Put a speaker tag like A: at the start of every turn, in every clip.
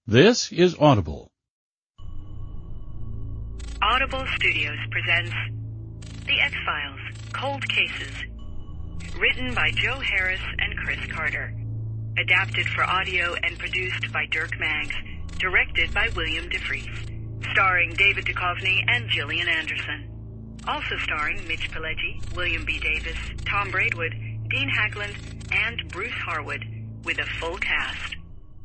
A: This is Audible.
B: Audible Studios presents The X-Files, Cold Cases. Written by Joe Harris and Chris Carter. Adapted for audio and produced by Dirk Maggs. Directed by William DeFries. Starring David Duchovny and Gillian Anderson. Also starring Mitch Pileggi, William B. Davis, Tom Braidwood, Dean Haglund, and Bruce Harwood, with a full cast.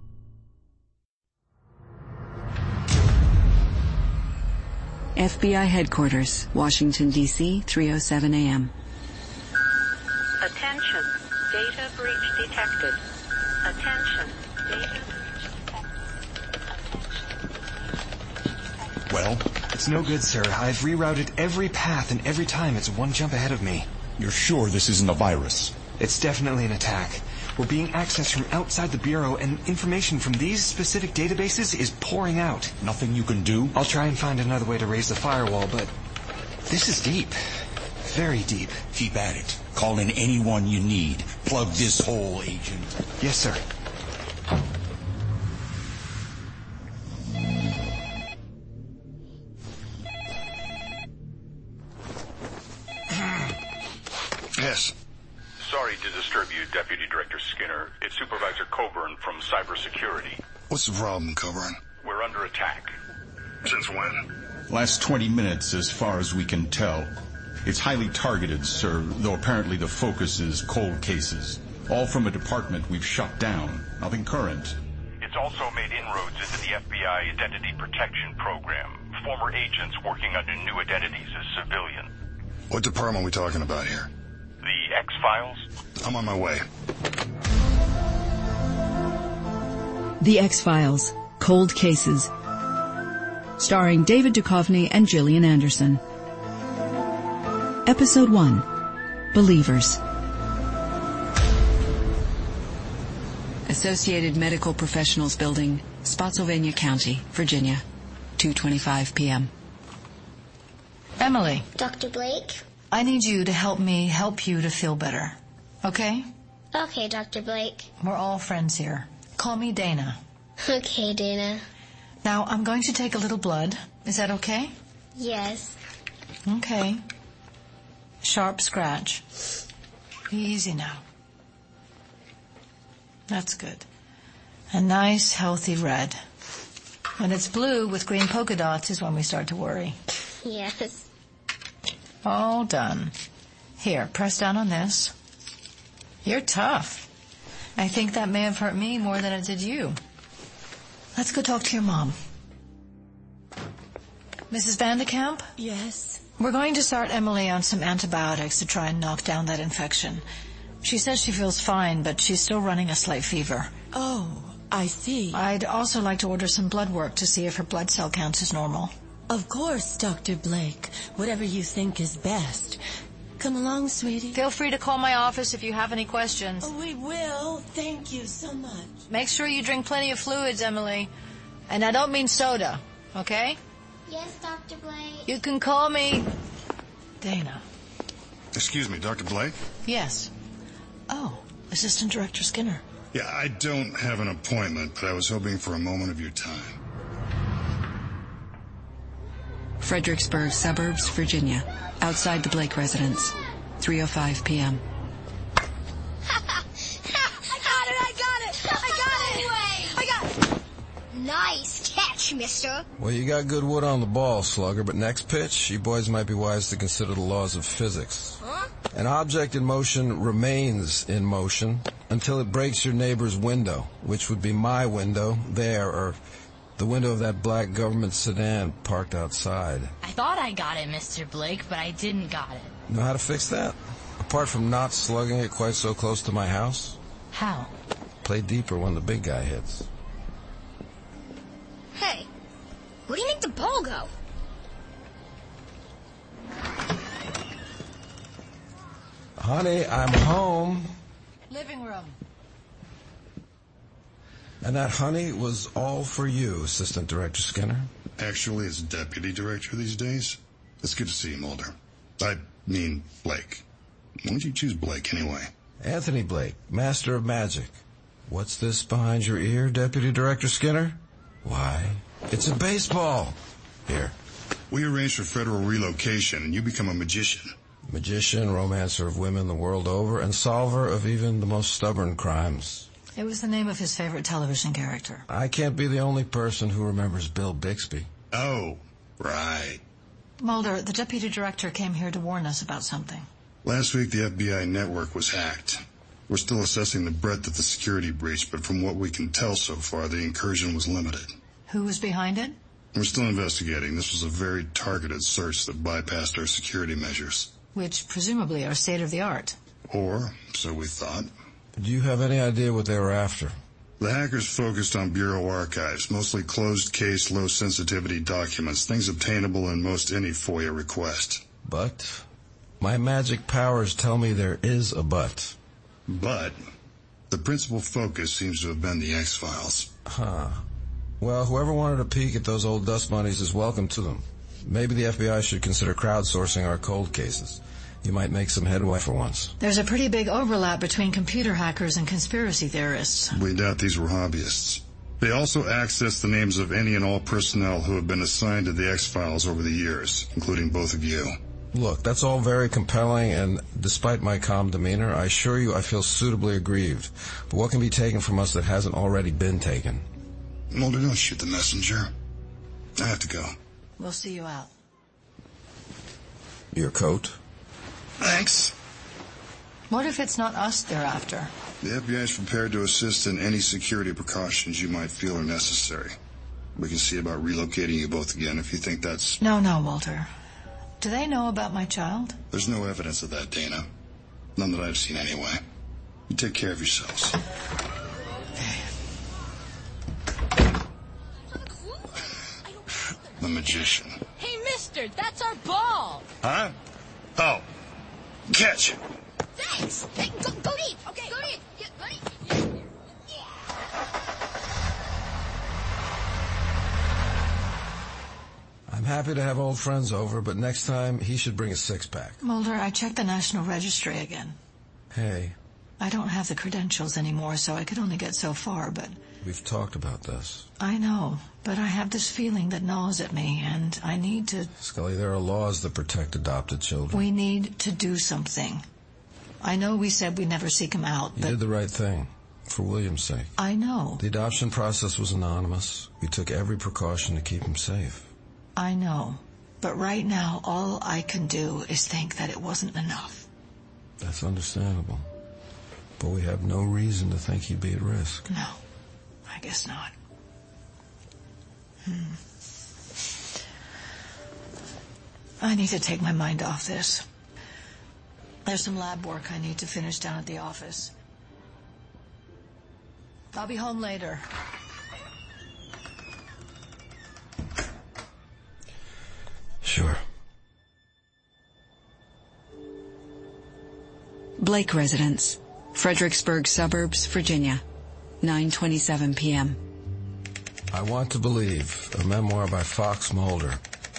C: FBI Headquarters, Washington, D.C., 3:07 a.m.
B: Attention, data breach detected. Attention, data breach.
D: Well, it's no good, sir. I've rerouted every path, and every time it's one jump ahead of me.
E: You're sure this isn't a virus?
D: It's definitely an attack. We're being accessed from outside the Bureau, and information from these specific databases is pouring out.
E: Nothing you can do?
D: I'll try and find another way to raise the firewall, but this is deep. Very deep.
E: Keep at it. Call in anyone you need. Plug this hole, Agent.
D: Yes, sir.
F: Yes.
G: Sorry to disturb you, Deputy Director Skinner. It's Supervisor Coburn from Cybersecurity.
F: What's the problem, Coburn?
G: We're under attack.
F: Since when?
E: Last 20 minutes, as far as we can tell. It's highly targeted, sir, though apparently the focus is cold cases. All from a department we've shut down. Nothing current.
G: It's also made inroads into the FBI Identity Protection Program. Former agents working under new identities as civilian.
F: What department are we talking about here?
G: The X-Files?
F: I'm on my way.
C: The X-Files, Cold Cases. Starring David Duchovny and Gillian Anderson. Episode 1, Believers. Associated Medical Professionals Building, Spotsylvania County, Virginia, 2:25 p.m.
H: Emily.
I: Dr. Blake?
H: I need you to help me help you to feel better. Okay?
I: Okay, Dr. Blake.
H: We're all friends here. Call me Dana.
I: Okay, Dana.
H: Now, I'm going to take a little blood. Is that okay?
I: Yes.
H: Okay. Sharp scratch. Easy now. That's good. A nice, healthy red. When it's blue with green polka dots is when we start to worry.
I: Yes.
H: All done. Here, press down on this. You're tough. I think that may have hurt me more than it did you. Let's go talk to your mom. Mrs. Vandekamp?
J: Yes?
H: We're going to start Emily on some antibiotics to try and knock down that infection. She says she feels fine, but she's still running a slight fever.
J: Oh, I see.
H: I'd also like to order some blood work to see if her blood cell count is normal.
J: Of course, Dr. Blake. Whatever you think is best. Come along, sweetie.
H: Feel free to call my office if you have any questions.
J: Oh, we will. Thank you so much.
H: Make sure you drink plenty of fluids, Emily. And I don't mean soda, okay?
I: Yes, Dr. Blake.
H: You can call me Dana.
F: Excuse me, Dr. Blake?
H: Yes. Oh, Assistant Director Skinner.
F: Yeah, I don't have an appointment, but I was hoping for a moment of your time.
C: Fredericksburg Suburbs, Virginia, outside the Blake residence, 3:05 p.m.
I: Nice catch, mister.
K: Well, you got good wood on the ball, Slugger, but next pitch, you boys might be wise to consider the laws of physics.
I: Huh?
K: An object in motion remains in motion until it breaks your neighbor's window, which would be my window there, or the window of that black government sedan parked outside.
L: I thought I got it, Mr. Blake, but I didn't got it.
K: Know how to fix that? Apart from not slugging it quite so close to my house?
L: How?
K: Play deeper when the big guy hits.
I: Hey, where do you make the ball go?
K: Honey, I'm home.
H: Living room.
K: And that honey was all for you, Assistant Director Skinner.
F: Actually, as deputy director these days. It's good to see you, Mulder. I mean Blake. Why did you choose Blake anyway?
K: Anthony Blake, Master of Magic. What's this behind your ear, Deputy Director Skinner? Why? It's a baseball. Here.
F: We arranged for federal relocation, and you become a magician.
K: Magician, romancer of women the world over, and solver of even the most stubborn crimes.
H: It was the name of his favorite television character.
K: I can't be the only person who remembers Bill Bixby.
F: Oh, right.
H: Mulder, the deputy director came here to warn us about something.
F: Last week, the FBI network was hacked. We're still assessing the breadth of the security breach, but from what we can tell so far, the incursion was limited.
H: Who was behind it?
F: We're still investigating. This was a very targeted search that bypassed our security measures.
H: Which presumably are state-of-the-art.
F: Or, so we thought.
K: Do you have any idea what they were after?
F: The hackers focused on Bureau archives, mostly closed-case, low-sensitivity documents, things obtainable in most any FOIA request.
K: But? My magic powers tell me there is a but.
F: But the principal focus seems to have been the X-Files.
K: Huh. Well, whoever wanted a peek at those old dust bunnies is welcome to them. Maybe the FBI should consider crowdsourcing our cold cases. You might make some headway for once.
H: There's a pretty big overlap between computer hackers and conspiracy theorists.
F: We doubt these were hobbyists. They also accessed the names of any and all personnel who have been assigned to the X-Files over the years, including both of you.
K: Look, that's all very compelling, and despite my calm demeanor, I assure you I feel suitably aggrieved. But what can be taken from us that hasn't already been taken?
F: Mulder, don't shoot the messenger. I have to go.
H: We'll see you out.
K: Your coat?
F: Thanks.
H: What if it's not us they're after?
F: The FBI is prepared to assist in any security precautions you might feel are necessary. We can see about relocating you both again if you think that's...
H: No, Walter. Do they know about my child?
F: There's no evidence of that, Dana. None that I've seen anyway. You take care of yourselves. The magician.
L: Hey, mister, that's our ball!
F: Huh? Oh. Catch!
I: Thanks! Hey, go deep! Okay, go deep! Yeah, ready? Yeah.
K: I'm happy to have old friends over, but next time he should bring a six-pack.
H: Mulder, I checked the National Registry again.
K: Hey.
H: I don't have the credentials anymore, so I could only get so far, but...
K: We've talked about this.
H: I know, but I have this feeling that gnaws at me, and I need to...
K: Scully, there are laws that protect adopted children.
H: We need to do something. I know we said we'd never seek him out, but...
K: You did the right thing, for William's sake.
H: I know.
K: The adoption process was anonymous. We took every precaution to keep him safe.
H: I know, but right now all I can do is think that it wasn't enough.
K: That's understandable. But we have no reason to think he'd be at risk.
H: No, I guess not. I need to take my mind off this. There's some lab work I need to finish down at the office. I'll be home later.
K: Sure.
C: Blake Residence, Fredericksburg Suburbs, Virginia, 9:27 p.m.
K: I Want to Believe, a memoir by Fox Mulder.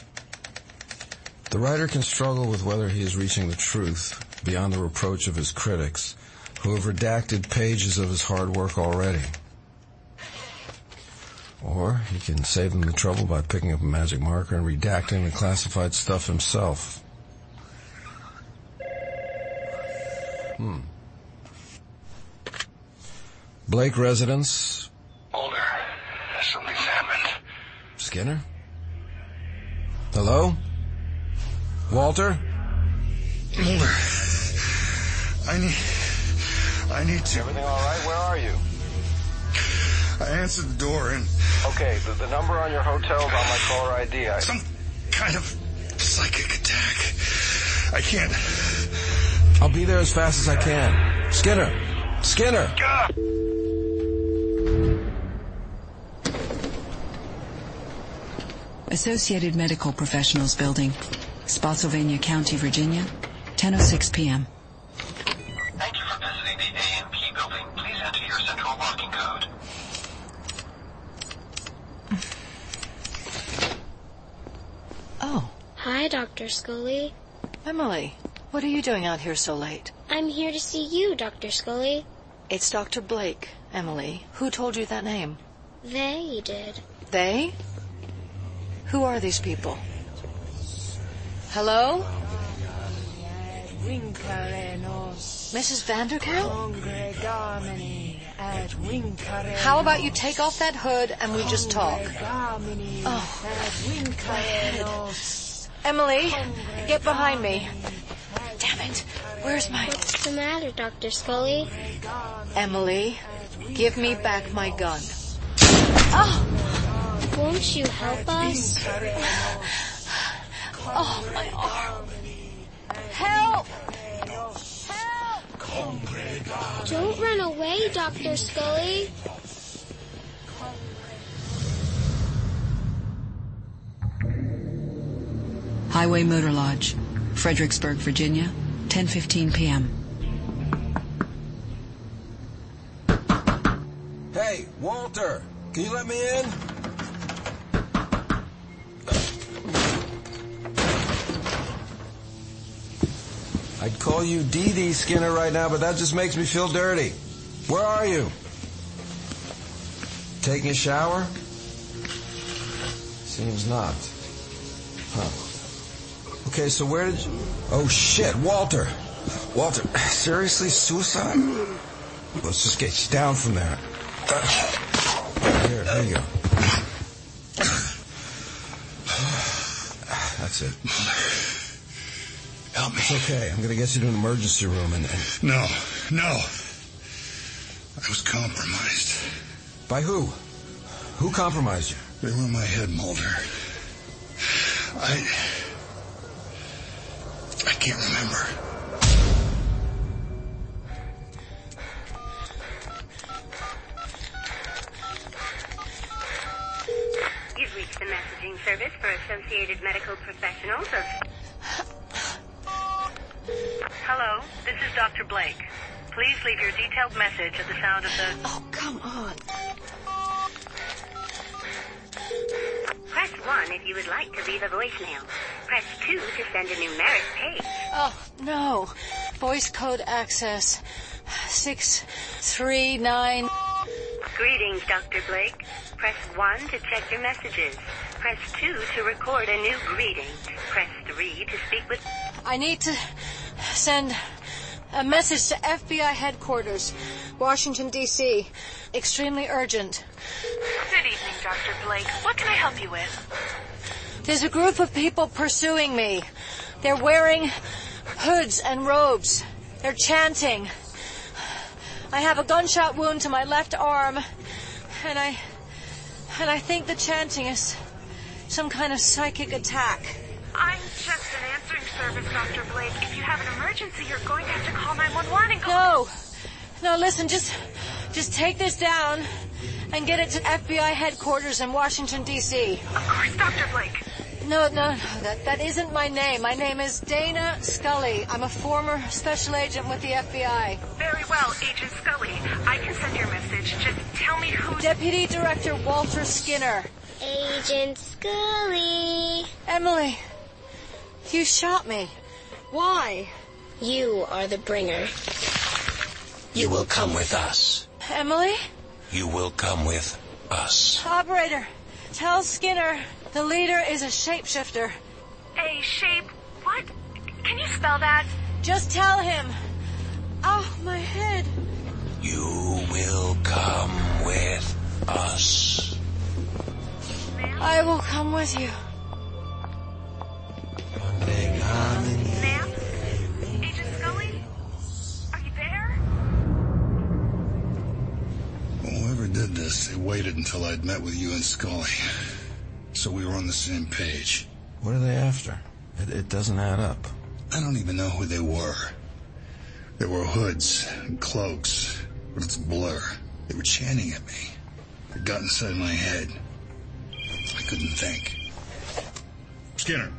K: The writer can struggle with whether he is reaching the truth beyond the reproach of his critics, who have redacted pages of his hard work already. Or he can save them the trouble by picking up a magic marker and redacting the classified stuff himself. Blake Residence.
A: Mulder, something's happened.
K: Skinner? Hello? Walter?
F: Mulder, I need to...
A: Everything all right? Where are you?
F: I answered the door and...
A: Okay, the number on your hotel's on my caller ID.
F: Some kind of psychic attack. I can't...
K: I'll be there as fast as I can. Skinner! Skinner!
C: Associated Medical Professionals Building, Spotsylvania County, Virginia, 10:06 p.m.
A: Thank you for visiting the A&P building. Please enter your central locking code.
H: Oh.
I: Hi, Dr. Scully.
H: Emily, what are you doing out here so late?
I: I'm here to see you, Dr. Scully.
H: It's Dr. Blake, Emily. Who told you that name?
I: They did.
H: They? Who are these people? Hello? Mrs. Vanderkamp? How about you take off that hood and we just talk? Oh, my head. Emily, get behind me. Damn it. Where's my...
I: What's the matter, Dr. Scully?
H: Emily, give me back my gun. Oh!
I: Won't you help us?
H: Oh, my arm. Help!
I: Don't run away, Dr. Scully.
C: Highway Motor Lodge, Fredericksburg, Virginia, 10:15 p.m.
K: Hey, Walter, can you let me in? I'd call you Dee Dee Skinner right now, but that just makes me feel dirty. Where are you? Taking a shower? Seems not. Huh. Okay, so where did you... Oh, shit, Walter. Walter, seriously, suicide? Let's just get you down from there. Here you go. That's it.
F: Help me.
K: It's okay. I'm going to get you to an emergency room and...
F: No. I was compromised.
K: By who? Who compromised you?
F: They were in my head, Mulder. I can't remember.
B: You've reached the messaging service for Associated Medical Professionals of... Hello, this is Dr. Blake. Please leave your detailed message at the sound of the...
H: Oh, come on.
B: Press 1 if you would like to leave a voicemail. Press 2 to send a numeric page.
H: Oh, no. Voice code access. 639...
B: Greetings, Dr. Blake. Press 1 to check your messages. Press 2 to record a new greeting. Press 3 to speak with...
H: I need to send a message to FBI headquarters, Washington, D.C. Extremely urgent.
M: Good evening, Dr. Blake. What can I help you with?
H: There's a group of people pursuing me. They're wearing hoods and robes. They're chanting. I have a gunshot wound to my left arm, and I think the chanting is some kind of psychic attack.
M: I'm just an answering service, Dr. Blake. If you have an emergency, you're going to have to call 911 and go...
H: No, listen, just take this down and get it to FBI headquarters in Washington, D.C.
M: Of course, Dr. Blake.
H: No, that isn't my name. My name is Dana Scully. I'm a former special agent with the FBI.
M: Very well, Agent Scully. I can send your message. Just tell me who...
H: Deputy Director Walter Skinner.
I: Agent Scully.
H: Emily, you shot me. Why?
I: You are the bringer.
N: You will come with us.
H: Emily?
N: You will come with us.
H: Operator, tell Skinner the leader is a shapeshifter.
M: A shape... What? Can you spell that?
H: Just tell him. Oh, my head.
N: You will come with us.
M: Ma'am?
H: I will come with you.
M: Ma'am? Agent Scully? Are you there?
F: Whoever did this, they waited until I'd met with you and Scully. So we were on the same page.
K: What are they after? It doesn't add up.
F: I don't even know who they were. They wore hoods and cloaks, but it's a blur. They were chanting at me. It got inside my head. I couldn't think. Skinner.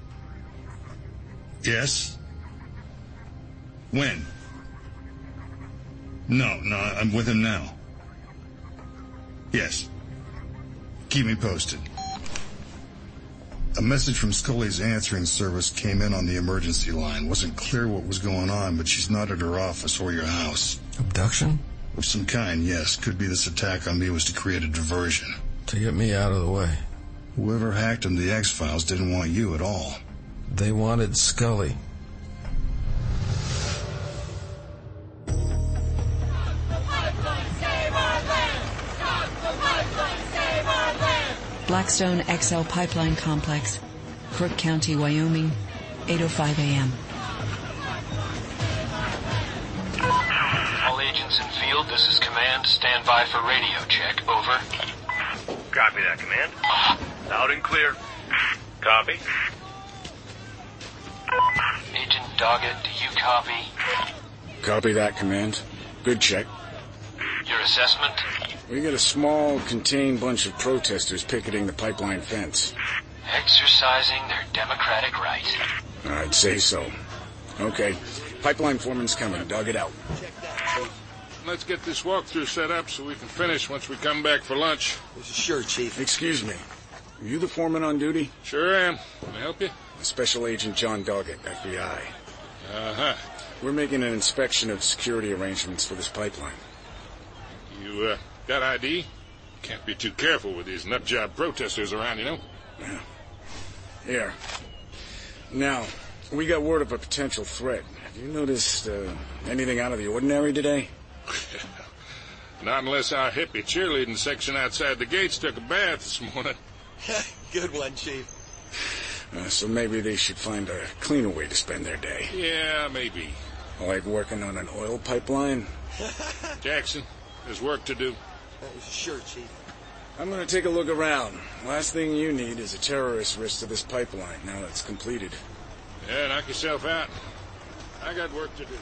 F: Yes? When? No, I'm with him now. Yes. Keep me posted. A message from Scully's answering service came in on the emergency line. Wasn't clear what was going on, but she's not at her office or your house.
K: Abduction?
F: Of some kind, yes. Could be this attack on me was to create a diversion.
K: To get me out of the way.
F: Whoever hacked into the X-Files didn't want you at all.
K: They wanted Scully.
C: Blackstone XL Pipeline Complex, Crook County, Wyoming, 8:05 a.m.
A: All agents in field, this is command. Stand by for radio check. Over.
G: Copy that, command. Loud and clear. Copy.
A: Agent Doggett, do you copy?
O: Copy that, command. Good check.
A: Your assessment?
O: We got a small, contained bunch of protesters picketing the pipeline fence.
A: Exercising their democratic right.
O: I'd say so. Okay. Pipeline foreman's coming. Dog it out.
P: Let's get this walkthrough set up so we can finish once we come back for lunch.
O: Sure, Chief. Excuse me. Are you the foreman on duty?
P: Sure am. Can I help you?
O: Special Agent John Doggett, FBI.
P: Uh-huh.
O: We're making an inspection of security arrangements for this pipeline.
P: You, got ID? Can't be too careful with these nutjob protesters around, you know?
O: Yeah. Here. Now, we got word of a potential threat. Have you noticed anything out of the ordinary today?
P: Not unless our hippie cheerleading section outside the gates took a bath this morning.
Q: Good one, Chief.
O: So maybe they should find a cleaner way to spend their day.
P: Yeah, maybe.
O: Like working on an oil pipeline?
P: Jackson, there's work to do.
Q: Sure, Chief.
O: I'm going to take a look around. Last thing you need is a terrorist risk to this pipeline now that it's completed.
P: Yeah, knock yourself out. I got work to do.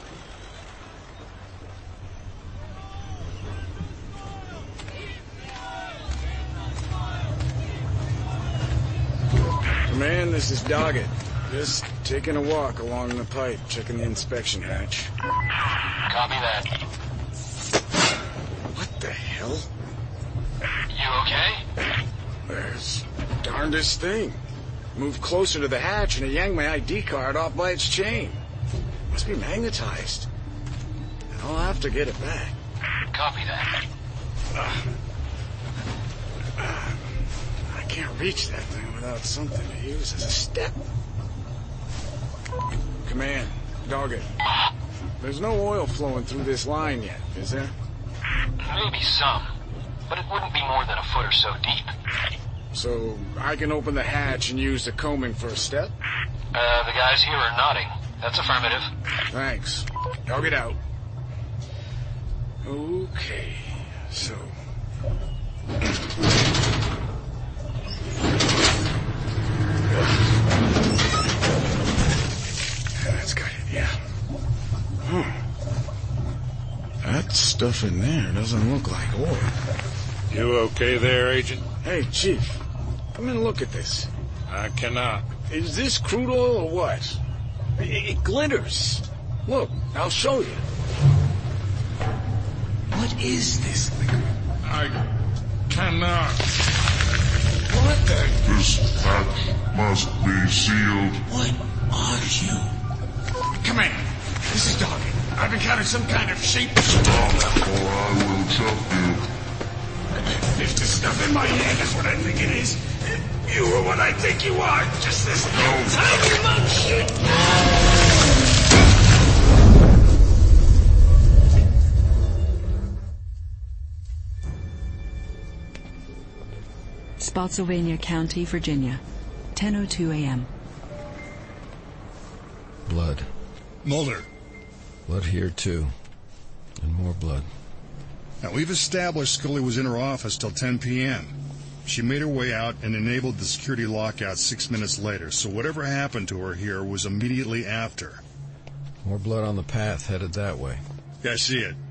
O: Command, this is Doggett. Just taking a walk along the pipe, checking the inspection hatch.
A: Copy that.
O: What the hell?
A: You okay?
O: There's darndest thing. Moved closer to the hatch and it yanked my ID card off by its chain. Must be magnetized. I'll have to get it back.
A: Copy that.
O: I can't reach that thing without something to use as a step. Command, Doggett. There's no oil flowing through this line yet, is there?
A: Maybe some, but it wouldn't be more than a foot or so deep.
O: So I can open the hatch and use the combing for a step?
A: The guys here are nodding. That's affirmative.
O: Thanks. Dog it out. Okay, so... That's got it, yeah. That stuff in there doesn't look like oil.
P: You okay there, Agent?
O: Hey, Chief. Come and look at this.
P: I cannot.
O: Is this crude oil or what? It glitters. Look, I'll show you. What is this liquid?
P: I cannot.
O: What the...
R: This hatch must be sealed.
O: What are you? Command, this is Doggett. I've encountered some kind of shape...
R: Stop, or I will chop you.
O: If the stuff in my hand is what I think it is, you are what I think you are. Just this tiny mug shit.
C: Spotsylvania County, Virginia, 10:02 a.m.
K: Blood.
F: Mulder.
K: Blood here, too. And more blood.
F: Now, we've established Scully was in her office till 10 p.m. She made her way out and enabled the security lockout 6 minutes later, so whatever happened to her here was immediately after.
K: More blood on the path, headed that way.
F: Yeah, I see it.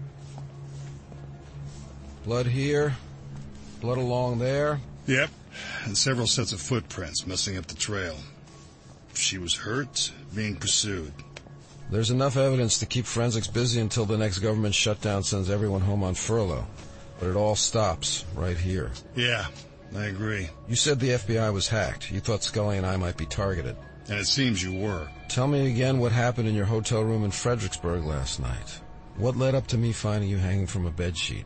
K: Blood here. Blood along there.
F: Yep, and several sets of footprints messing up the trail. She was hurt, being pursued.
K: There's enough evidence to keep forensics busy until the next government shutdown sends everyone home on furlough. But it all stops right here.
F: Yeah, I agree.
K: You said the FBI was hacked. You thought Scully and I might be targeted.
F: And it seems you were.
K: Tell me again what happened in your hotel room in Fredericksburg last night. What led up to me finding you hanging from a bedsheet?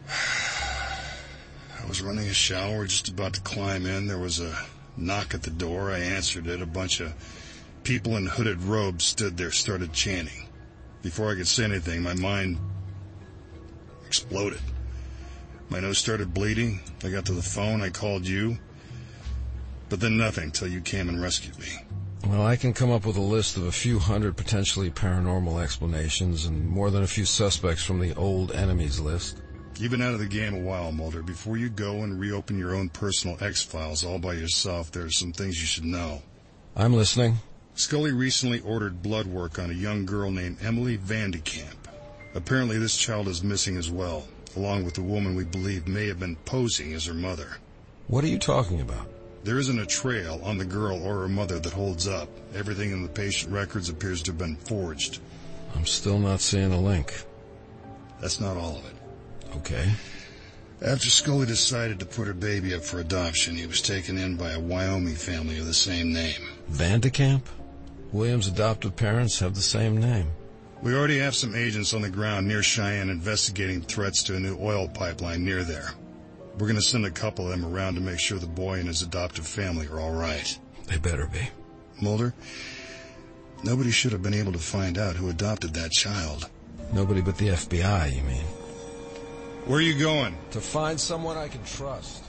F: I was running a shower, just about to climb in. There was a knock at the door. I answered it. A bunch of people in hooded robes stood there, started chanting. Before I could say anything, my mind exploded. My nose started bleeding. I got to the phone. I called you. But then nothing till you came and rescued me.
K: Well, I can come up with a list of a few hundred potentially paranormal explanations and more than a few suspects from the old enemies list.
F: You've been out of the game a while, Mulder. Before you go and reopen your own personal X-Files all by yourself, there are some things you should know.
K: I'm listening.
F: Scully recently ordered blood work on a young girl named Emily Vandekamp. Apparently this child is missing as well, along with a woman we believe may have been posing as her mother.
K: What are you talking about?
F: There isn't a trail on the girl or her mother that holds up. Everything in the patient records appears to have been forged.
K: I'm still not seeing a link.
F: That's not all of it.
K: Okay.
F: After Scully decided to put her baby up for adoption, he was taken in by a Wyoming family of the same name.
K: Vandekamp? William's adoptive parents have the same name.
F: We already have some agents on the ground near Cheyenne investigating threats to a new oil pipeline near there. We're going to send a couple of them around to make sure the boy and his adoptive family are all right.
K: They better be.
F: Mulder, nobody should have been able to find out who adopted that child.
K: Nobody but the FBI, you mean?
F: Where are you going?
K: To find someone I can trust.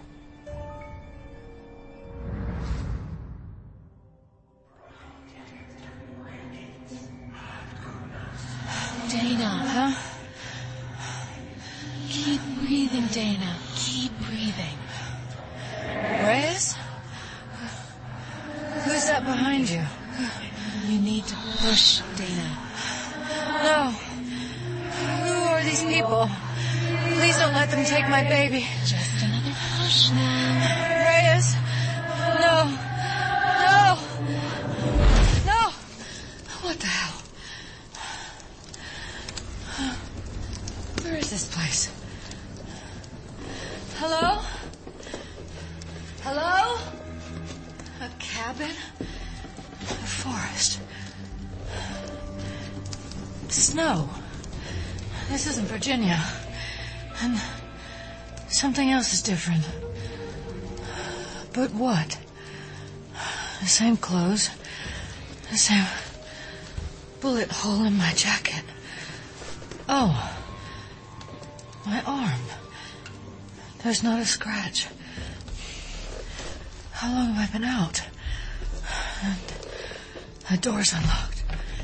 H: Dana. Huh? Keep breathing, Dana. Keep breathing.
C: Reyes? Who's that behind you?
H: You need to push, Dana.
C: No. Who are these people? Please don't let them take my baby.
H: Just another push now.
C: Reyes. No. No. No. What the hell? Where is this place? Hello? Hello? A cabin? A forest? Snow. This isn't Virginia. And something else is different. But what? The same clothes. The same bullet hole in my jacket. Oh. My arm. There's not a scratch. How long have I been out? And the door's unlocked.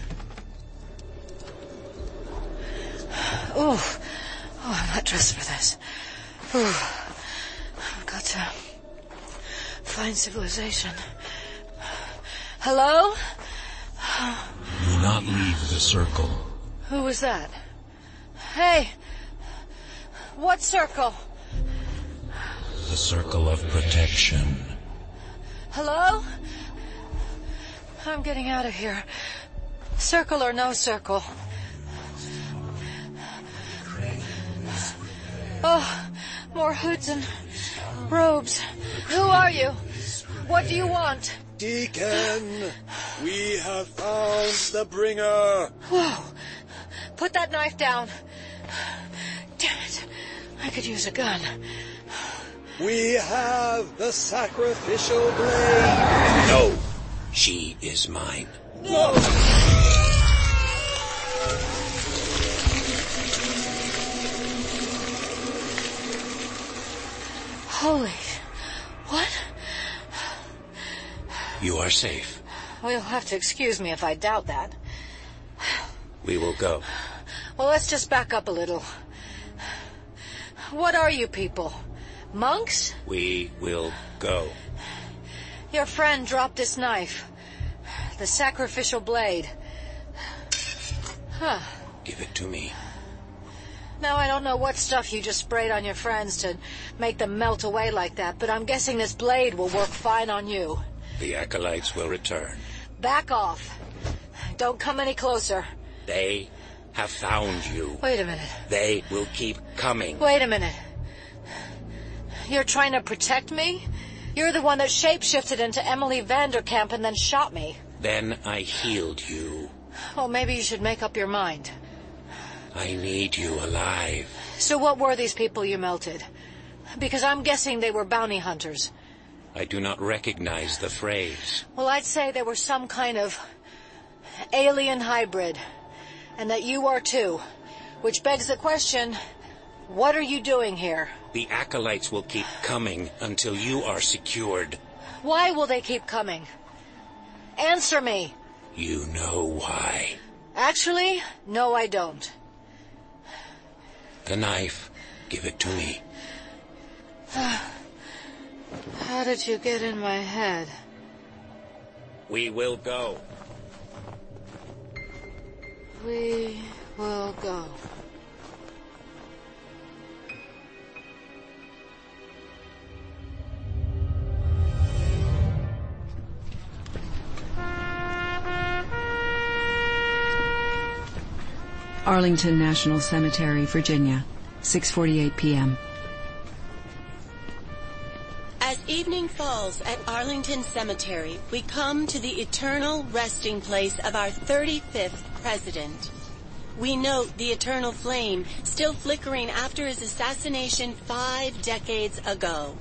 C: Oh, I'm not dressed for this. I've got to find civilization. Hello?
N: Do not leave the circle.
C: Who was that? Hey! What circle?
N: The circle of protection.
C: Hello? I'm getting out of here. Circle or no circle. Oh, more hoods and robes. Who are you? What do you want?
Q: Deacon, we have found the bringer.
C: Whoa. Put that knife down. Damn it. I could use a gun.
Q: We have the sacrificial blade.
N: No, she is mine.
Q: No!
C: Holy... What?
N: You are safe.
C: Well, you'll have to excuse me if I doubt that.
N: We will go.
C: Well, let's just back up a little. What are you people? Monks?
N: We will go.
C: Your friend dropped this knife. The sacrificial blade. Huh.
N: Give it to me.
C: Now, I don't know what stuff you just sprayed on your friends to make them melt away like that, but I'm guessing this blade will work fine on you.
N: The acolytes will return.
C: Back off. Don't come any closer.
N: They have found you.
C: Wait a minute.
N: They will keep coming.
C: Wait a minute. You're trying to protect me? You're the one that shapeshifted into Emily Vandekamp and then shot me.
N: Then I healed you.
C: Well, maybe you should make up your mind.
S: I need you alive.
C: So what were these people you melted? Because I'm guessing they were bounty hunters.
S: I do not recognize the phrase.
C: Well, I'd say they were some kind of alien hybrid. And that you are too. Which begs the question, what are you doing here?
S: The acolytes will keep coming until you are secured.
C: Why will they keep coming? Answer me.
S: You know why.
C: Actually, no, I don't.
S: The knife. Give it to me.
C: How did you get in my head?
S: We will go.
C: We will go.
T: Arlington National Cemetery, Virginia, 6:48 p.m.
J: As evening falls at Arlington Cemetery, we come to the eternal resting place of our 35th president. We note the eternal flame still flickering after his assassination 5 decades ago.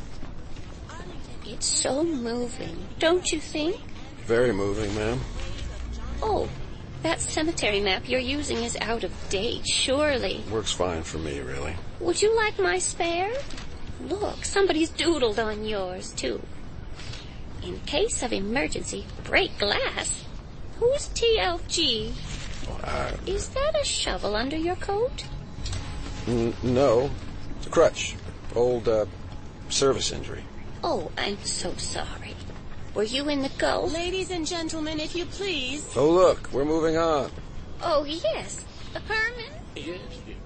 U: It's so moving, don't you think?
K: Very moving, ma'am.
U: Oh, that cemetery map you're using is out of date, surely.
K: Works fine for me, really.
U: Would you like my spare? Look, somebody's doodled on yours, too. In case of emergency, break glass. Who's TLG? Is that a shovel under your coat?
K: No. It's a crutch. Old, service injury.
U: Oh, I'm so sorry. Were you in the Gulf?
J: Ladies and gentlemen, if you please.
K: Oh, look, we're moving on.
U: Oh, yes. Herman?
S: Yes.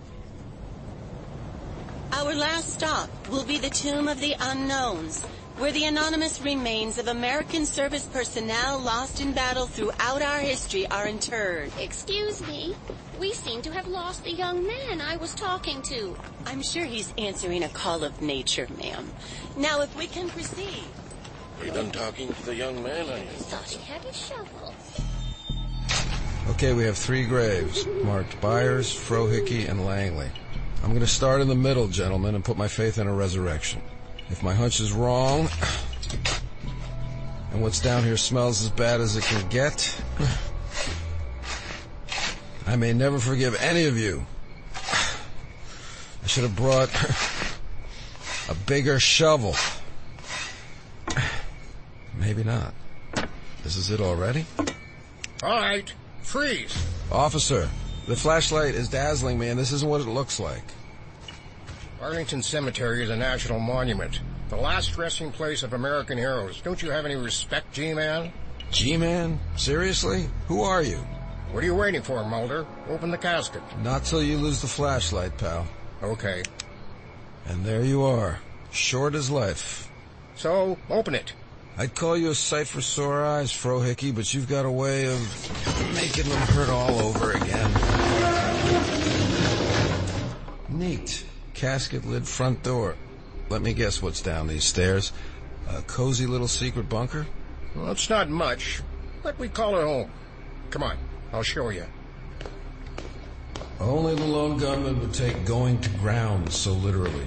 J: Our last stop will be the Tomb of the Unknowns, where the anonymous remains of American service personnel lost in battle throughout our history are interred.
U: Excuse me. We seem to have lost the young man I was talking to.
J: I'm sure he's answering a call of nature, ma'am. Now, if we can proceed.
N: Are you done talking to the young man?
U: I thought he had a shovel.
K: Okay, we have 3 graves, marked Byers, Frohickey, and Langley. I'm going to start in the middle, gentlemen, and put my faith in a resurrection. If my hunch is wrong, and what's down here smells as bad as it can get, I may never forgive any of you. I should have brought a bigger shovel. Maybe not. This is it already?
V: All right, freeze.
K: Officer, the flashlight is dazzling me, and this isn't what it looks like.
V: Arlington Cemetery is a national monument. The last resting place of American heroes. Don't you have any respect, G-Man?
K: G-Man? Seriously? Who are you?
V: What are you waiting for, Mulder? Open the casket.
K: Not till you lose the flashlight, pal.
V: Okay.
K: And there you are, short as life.
V: So, open it.
K: I'd call you a sight for sore eyes, Frohickey, but you've got a way of making them hurt all over again. Neat. Casket lid front door. Let me guess what's down these stairs. A cozy little secret bunker?
V: Well, it's not much, but we call it home. Come on, I'll show you.
K: Only the lone gunman would take going to ground so literally.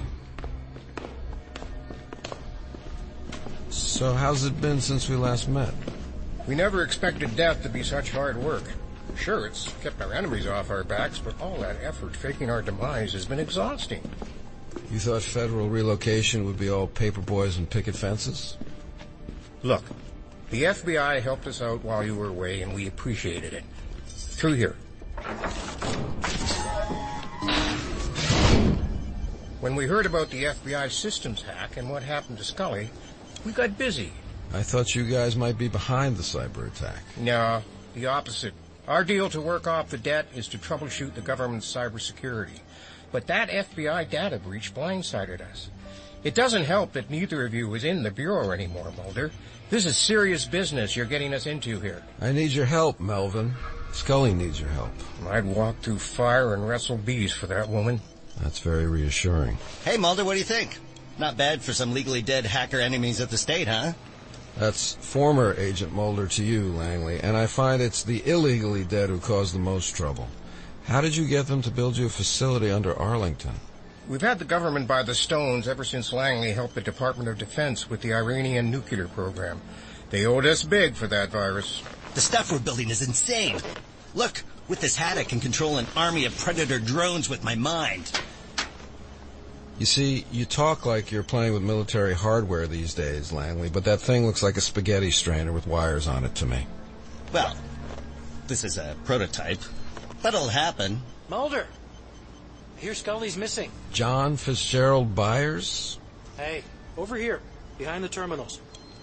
K: So how's it been since we last met?
V: We never expected death to be such hard work. Sure, it's kept our enemies off our backs, but all that effort faking our demise has been exhausting.
K: You thought federal relocation would be all paper boys and picket fences?
V: Look, the FBI helped us out while you were away, and we appreciated it. Through here. When we heard about the FBI systems hack and what happened to Scully, we got busy.
K: I thought you guys might be behind the cyber attack.
V: No, the opposite. Our deal to work off the debt is to troubleshoot the government's cybersecurity. But that FBI data breach blindsided us. It doesn't help that neither of you is in the Bureau anymore, Mulder. This is serious business you're getting us into here.
K: I need your help, Melvin. Scully needs your help.
V: I'd walk through fire and wrestle bees for that woman.
K: That's very reassuring.
W: Hey, Mulder, what do you think? Not bad for some legally dead hacker enemies of the state, huh?
K: That's former Agent Mulder to you, Langley, and I find it's the illegally dead who cause the most trouble. How did you get them to build you a facility under Arlington?
V: We've had the government by the stones ever since Langley helped the Department of Defense with the Iranian nuclear program. They owed us big for that virus.
W: The stuff we're building is insane. Look, with this hat I can control an army of Predator drones with my mind.
K: You see, you talk like you're playing with military hardware these days, Langley, but that thing looks like a spaghetti strainer with wires on it to me.
W: Well, this is a prototype, but it'll happen.
D: Mulder, here Scully's missing.
K: John Fitzgerald Byers?
D: Hey, over here, behind the terminals.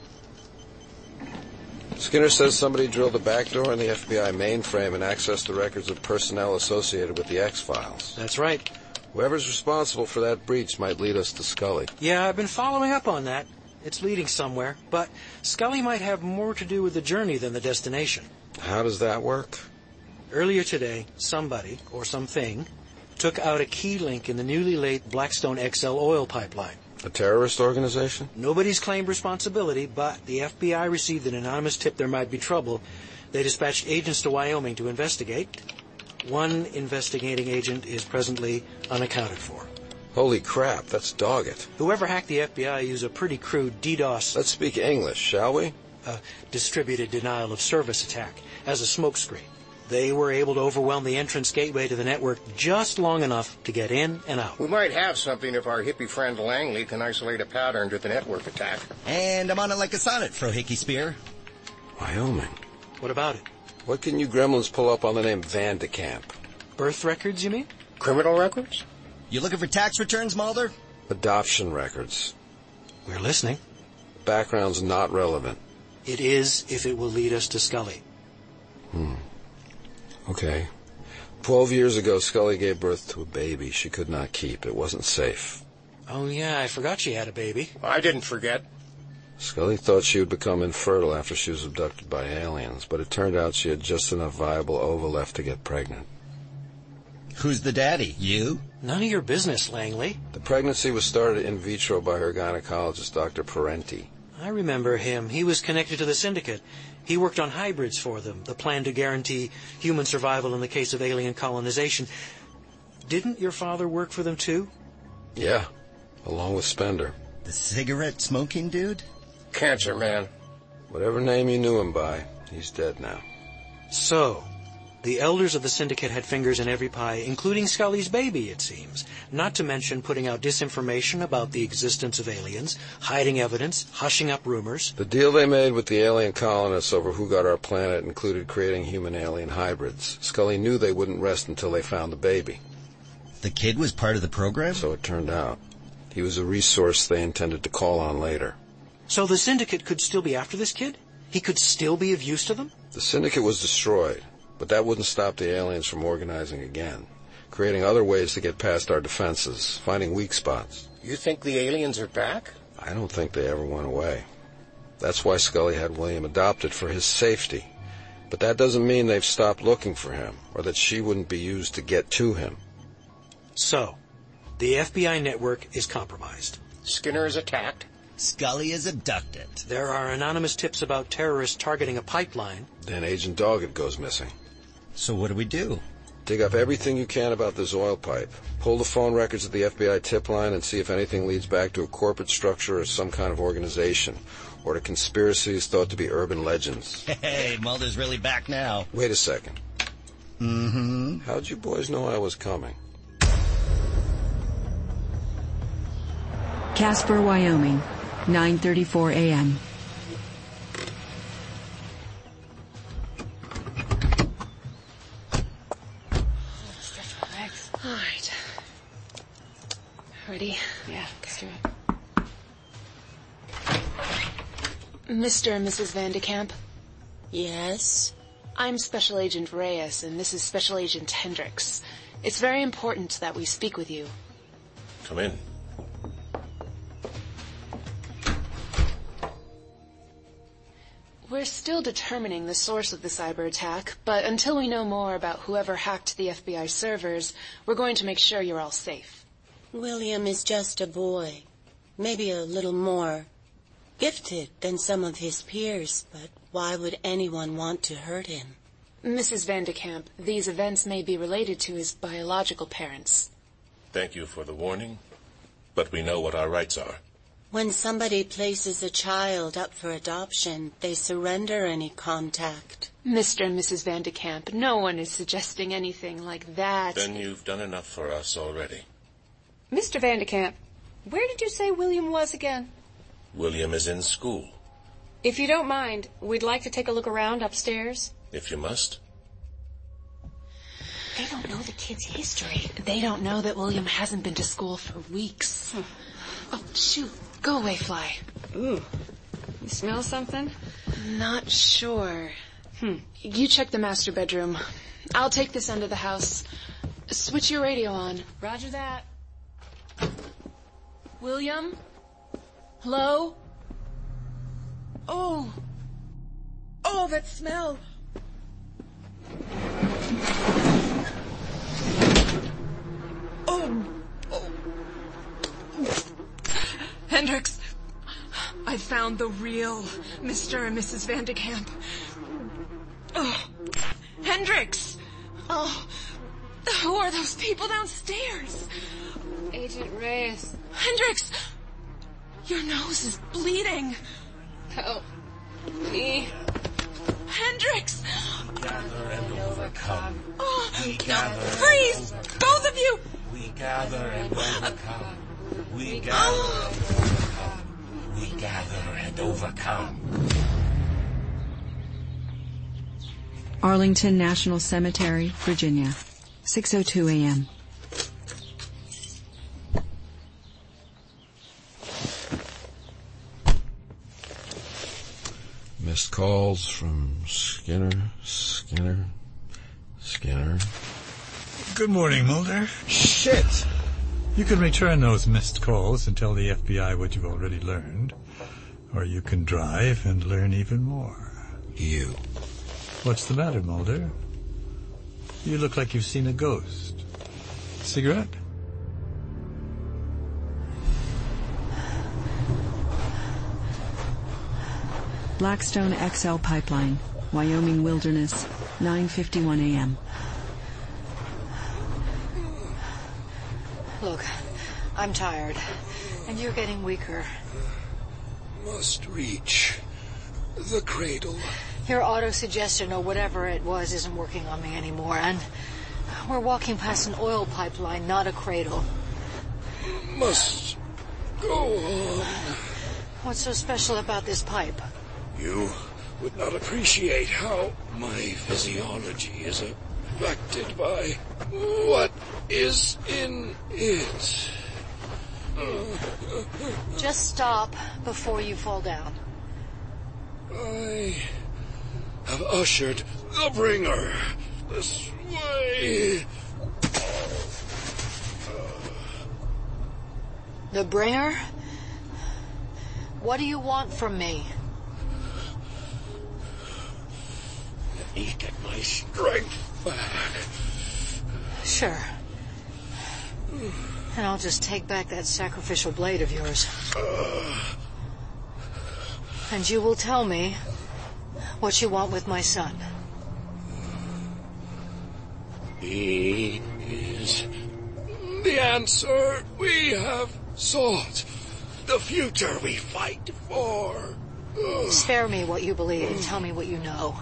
K: Skinner says somebody drilled the back door in the FBI mainframe and accessed the records of personnel associated with the X-Files.
D: That's right.
K: Whoever's responsible for that breach might lead us to Scully.
D: Yeah, I've been following up on that. It's leading somewhere, but Scully might have more to do with the journey than the destination.
K: How does that work?
D: Earlier today, somebody, or something, took out a key link in the newly laid Blackstone XL oil pipeline.
K: A terrorist organization?
D: Nobody's claimed responsibility, but the FBI received an anonymous tip there might be trouble. They dispatched agents to Wyoming to investigate. One investigating agent is presently unaccounted for.
K: Holy crap, that's dogged.
D: Whoever hacked the FBI used a pretty crude DDoS...
K: Let's speak English, shall we?
D: Distributed denial of service attack as a smokescreen. They were able to overwhelm the entrance gateway to the network just long enough to get in and out.
V: We might have something if our hippie friend Langley can isolate a pattern to the network attack.
W: And I'm on it like a sonnet, Frohickey Spear.
K: Wyoming.
D: What about it?
K: What can you gremlins pull up on the name Van de Kamp?
D: Birth records, you mean?
V: Criminal records?
W: You looking for tax returns, Mulder?
K: Adoption records.
D: We're listening.
K: Background's not relevant.
D: It is if it will lead us to Scully.
K: Okay. 12 years ago, Scully gave birth to a baby she could not keep. It wasn't safe.
D: Oh, yeah, I forgot she had a baby.
V: I didn't forget.
K: Scully thought she would become infertile after she was abducted by aliens, but it turned out she had just enough viable ova left to get pregnant.
W: Who's the daddy? You?
D: None of your business, Langley.
K: The pregnancy was started in vitro by her gynecologist, Dr. Parenti.
D: I remember him. He was connected to the syndicate. He worked on hybrids for them, the plan to guarantee human survival in the case of alien colonization. Didn't your father work for them, too?
K: Yeah, along with Spender.
W: The cigarette-smoking dude?
V: Cancer man.
K: Whatever name you knew him by, he's dead now.
D: So, the elders of the syndicate had fingers in every pie, including Scully's baby, it seems. Not to mention putting out disinformation about the existence of aliens, hiding evidence, hushing up rumors.
K: The deal they made with the alien colonists over who got our planet included creating human-alien hybrids. Scully knew they wouldn't rest until they found the baby.
W: The kid was part of the program?
K: So it turned out. He was a resource they intended to call on later.
D: So the syndicate could still be after this kid? He could still be of use to them?
K: The syndicate was destroyed, but that wouldn't stop the aliens from organizing again, creating other ways to get past our defenses, finding weak spots.
V: You think the aliens are back?
K: I don't think they ever went away. That's why Scully had William adopted, for his safety. But that doesn't mean they've stopped looking for him, or that she wouldn't be used to get to him.
D: So, the FBI network is compromised.
V: Skinner is attacked.
W: Scully is abducted.
D: There are anonymous tips about terrorists targeting a pipeline.
K: Then Agent Doggett goes missing.
W: So what do we do?
K: Dig up everything you can about this oil pipe. Pull the phone records of the FBI tip line and see if anything leads back to a corporate structure or some kind of organization, or to conspiracies thought to be urban legends.
W: Hey, Mulder's really back now.
K: Wait a second.
W: Mm-hmm.
K: How'd you boys know I was coming?
T: Casper, Wyoming, 9:34 a.m.
E: All right. Ready?
U: Yeah,
E: let's do it. Mr. and Mrs. Van de Kamp?
J: Yes?
E: I'm Special Agent Reyes, and this is Special Agent Hendricks. It's very important that we speak with you.
P: Come in.
E: We're still determining the source of the cyber attack, but until we know more about whoever hacked the FBI servers, we're going to make sure you're all safe.
J: William is just a boy. Maybe a little more gifted than some of his peers, but why would anyone want to hurt him?
E: Mrs. Vandekamp, these events may be related to his biological parents.
B: Thank you for the warning, but we know what our rights are.
J: When somebody places a child up for adoption, they surrender any contact.
E: Mr. and Mrs. Vandekamp, no one is suggesting anything like that.
B: Then you've done enough for us already.
I: Mr. Vandekamp, where did you say William was again?
B: William is in school.
I: If you don't mind, we'd like to take a look around upstairs.
B: If you must.
I: They don't know the kid's history.
E: They don't know that William hasn't been to school for weeks. Oh, shoot. Go away, Fly.
I: Ooh. You smell something?
E: Not sure. You check the master bedroom. I'll take this end of the house. Switch your radio on.
I: Roger that.
E: William? Hello?
I: Oh, that smell. Oh.
L: Hendricks, I found the real Mr. and Mrs. Vandekamp. Oh, Hendricks! Oh, who are those people downstairs?
I: Agent Reyes.
L: Hendricks! Your nose is bleeding.
I: Help me.
L: Hendricks!
N: We gather and overcome.
L: Oh,
N: We gather.
L: Freeze! Both of you!
N: We gather and overcome. We gather and overcome. We gather and overcome.
T: Arlington National Cemetery, Virginia, 6:02 a.m.
K: Missed calls from Skinner.
X: Good morning, Mulder. Shit! You can return those missed calls and tell the FBI what you've already learned. Or you can drive and learn even more.
K: You.
X: What's the matter, Mulder? You look like you've seen a ghost. Cigarette?
T: Blackstone XL Pipeline, Wyoming Wilderness, 9:51 a.m.
C: Look, I'm tired, and you're getting weaker.
Q: Must reach the cradle.
C: Your auto-suggestion or whatever it was isn't working on me anymore, and we're walking past an oil pipeline, not a cradle.
Q: Must go on.
C: What's so special about this pipe?
Q: You would not appreciate how my physiology is affected by what is in it.
C: Just stop before you fall down.
Q: I have ushered the bringer this way.
C: The bringer? What do you want from me?
Q: Let me get my strength back.
C: Sure. And I'll just take back that sacrificial blade of yours. And you will tell me what you want with my son.
Q: He is the answer we have sought. The future we fight for.
C: Spare me what you believe and tell me what you know.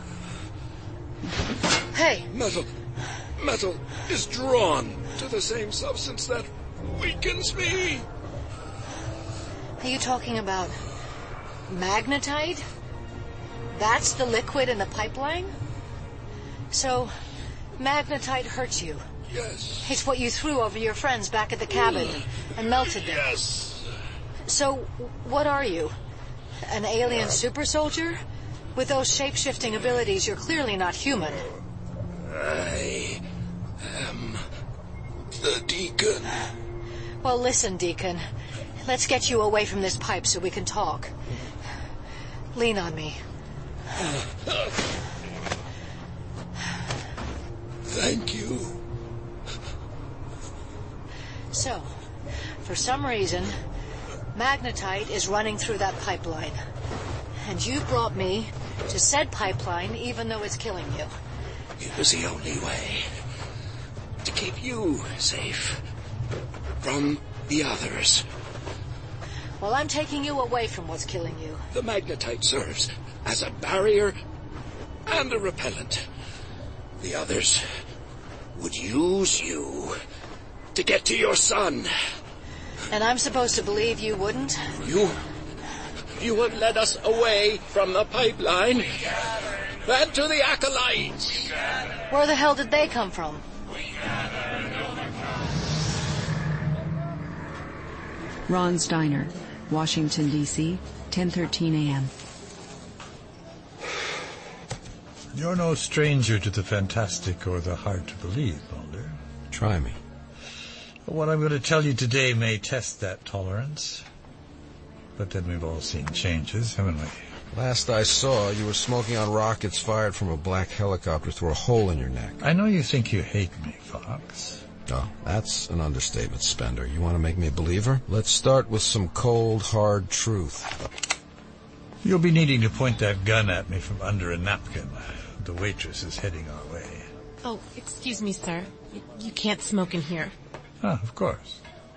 C: Hey!
Q: Metal is drawn to the same substance that weakens me.
C: Are you talking about magnetite? That's the liquid in the pipeline? So, magnetite hurts you?
Q: Yes.
C: It's what you threw over your friends back at the cabin and melted them.
Q: Yes.
C: So, what are you? An alien super soldier? With those shape-shifting abilities, you're clearly not human.
Q: I am the Deacon.
C: Well, listen, Deacon. Let's get you away from this pipe so we can talk. Lean on me.
Q: Thank you.
C: So, for some reason, magnetite is running through that pipeline. And you brought me to said pipeline even though it's killing you.
N: It was the only way to keep you safe from the others.
C: Well, I'm taking you away from what's killing you.
N: The magnetite serves as a barrier and a repellent. The others would use you to get to your son.
C: And I'm supposed to believe you wouldn't?
N: You have led us away from the pipeline and to the acolytes.
C: Where the hell did they come from?
T: Ron's Diner, Washington, D.C., 10:13 a.m.
X: You're no stranger to the fantastic or the hard to believe, Mulder.
K: Try me.
X: What I'm going to tell you today may test that tolerance. But then we've all seen changes, haven't we?
K: Last I saw, you were smoking on rockets fired from a black helicopter through a hole in your neck.
X: I know you think you hate me, Fox.
K: Oh, that's an understatement, Spender. You want to make me a believer? Let's start with some cold, hard truth.
X: You'll be needing to point that gun at me from under a napkin. The waitress is heading our way.
A: Oh, excuse me, sir. You can't smoke in here.
X: Ah, of course.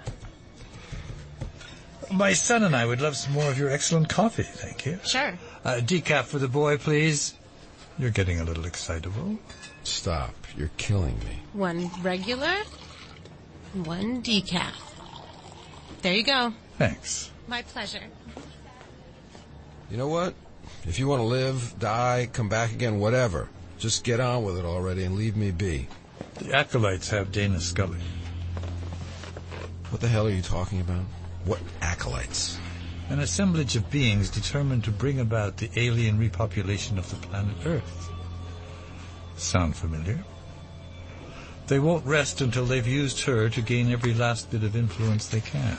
X: My son and I would love some more of your excellent coffee, thank you.
A: Sure.
X: Decaf for the boy, please. You're getting a little excitable.
K: Stop. You're killing me.
A: One regular, one decaf. There you go.
X: Thanks.
A: My pleasure.
K: You know what? If you want to live, die, come back again, whatever, just get on with it already and leave me be.
X: The acolytes have Dana Scully.
K: What the hell are you talking about? What acolytes?
X: An assemblage of beings determined to bring about the alien repopulation of the planet Earth. Sound familiar? They won't rest until they've used her to gain every last bit of influence they can.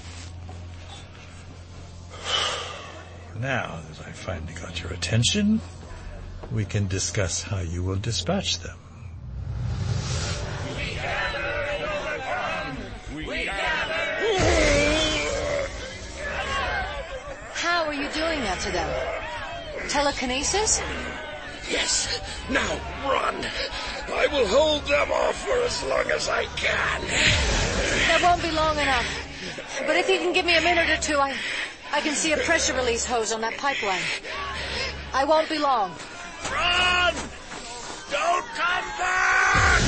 X: Now that I finally got your attention, we can discuss how you will dispatch them.
C: How are you doing that to them? Telekinesis?
N: Yes. Now, run. I will hold them off for as long as I can.
C: That won't be long enough. But if you can give me a minute or two, I can see a pressure release hose on that pipeline. I won't be long.
N: Run! Don't come back!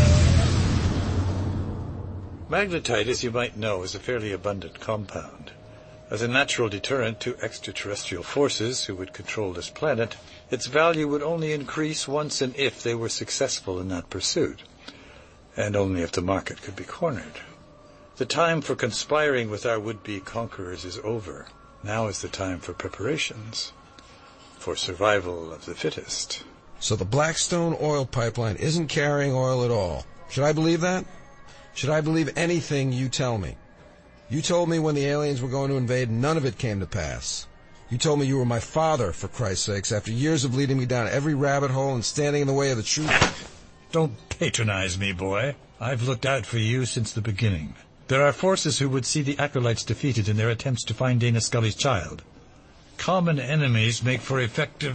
X: Magnetite, as you might know, is a fairly abundant compound. As a natural deterrent to extraterrestrial forces who would control this planet, its value would only increase once and if they were successful in that pursuit, and only if the market could be cornered. The time for conspiring with our would-be conquerors is over. Now is the time for preparations, for survival of the fittest.
K: So the Blackstone oil pipeline isn't carrying oil at all. Should I believe that? Should I believe anything you tell me? You told me when the aliens were going to invade, none of it came to pass. You told me you were my father, for Christ's sakes, after years of leading me down every rabbit hole and standing in the way of the truth.
X: Don't patronize me, boy. I've looked out for you since the beginning. There are forces who would see the acolytes defeated in their attempts to find Dana Scully's child. Common enemies make for effective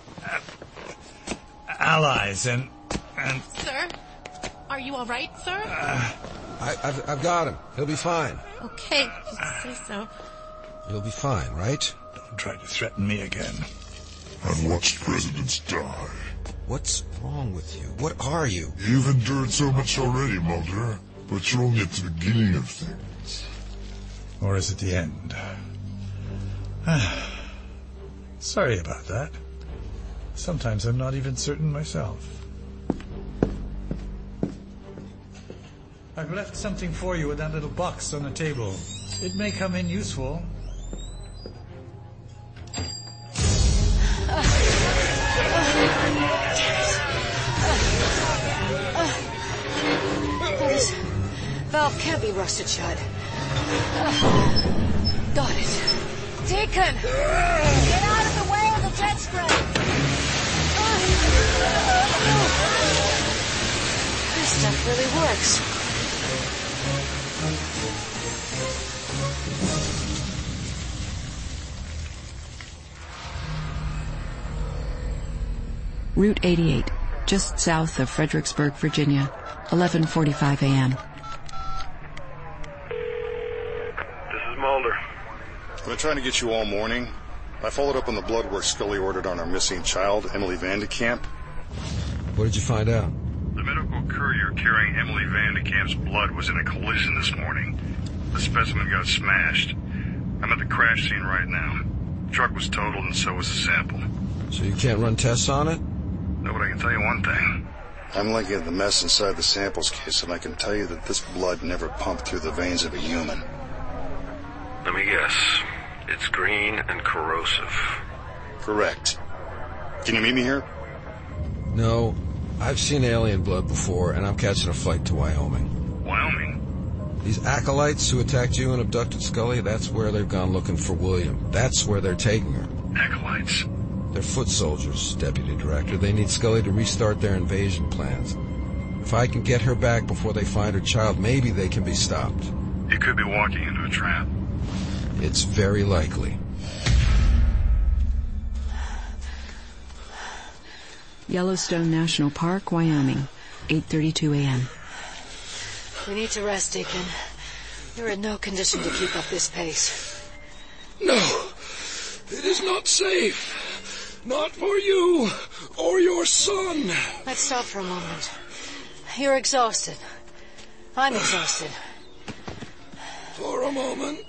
X: allies, and...
A: Sir? Are you all right, sir?
K: I've got him. He'll be fine.
A: Okay, if you say so.
K: He'll be fine, right?
X: Don't try to threaten me again.
F: I've watched presidents die.
K: What's wrong with you? What are you?
F: You've endured so much already, Mulder, but you're only at the beginning of things.
X: Or is it the end? Sorry about that. Sometimes I'm not even certain myself. I've left something for you in that little box on the table. It may come in useful.
C: This valve can't be rusted shut. Got it. Deacon! Get out of the way of the jet spray! This stuff really works.
T: Route 88, just south of Fredericksburg, Virginia, 11:45 a.m.
G: This is Mulder.
M: I've been trying to get you all morning. I followed up on the blood work Scully ordered on our missing child, Emily Vandekamp.
K: What did you find out?
M: The medical courier carrying Emily Vandekamp's blood was in a collision this morning. The specimen got smashed. I'm at the crash scene right now. The truck was totaled and so was the sample.
K: So you can't run tests on it?
M: No, but I can tell you one thing. I'm looking at the mess inside the samples case, and I can tell you that this blood never pumped through the veins of a human.
G: Let me guess. It's green and corrosive.
M: Correct. Can you meet me here?
K: No. I've seen alien blood before, and I'm catching a flight to Wyoming.
M: Wyoming?
K: These acolytes who attacked you and abducted Scully, that's where they've gone looking for William. That's where they're taking her.
M: Acolytes?
K: They're foot soldiers, Deputy Director. They need Scully to restart their invasion plans. If I can get her back before they find her child, maybe they can be stopped.
M: You could be walking into a trap.
K: It's very likely.
T: Yellowstone National Park, Wyoming, 8:32 a.m.
C: We need to rest, Deacon. You're in no condition to keep up this pace.
Q: No, it is not safe. Not for you or your son.
C: Let's stop for a moment. You're exhausted. I'm exhausted.
Q: For a moment.